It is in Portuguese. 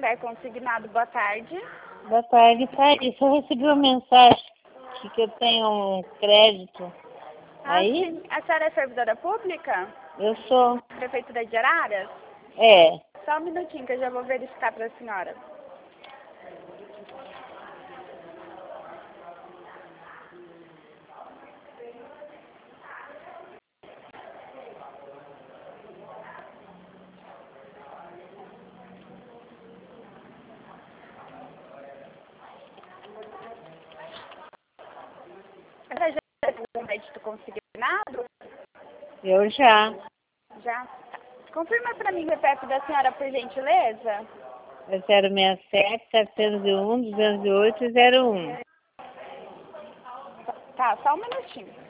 Santander Consignado, boa tarde. Boa tarde, Thaís. Eu recebi uma mensagem que eu tenho um crédito. Aí? Sim. A senhora é servidora pública? Eu sou. Prefeitura de Araras? É. Só um minutinho que eu já vou verificar para a senhora. Você já teve um crédito consignado? Eu já. Já? Tá. Confirma para mim o CPF da senhora, por gentileza. É 067 701 208 01. Tá, só um minutinho.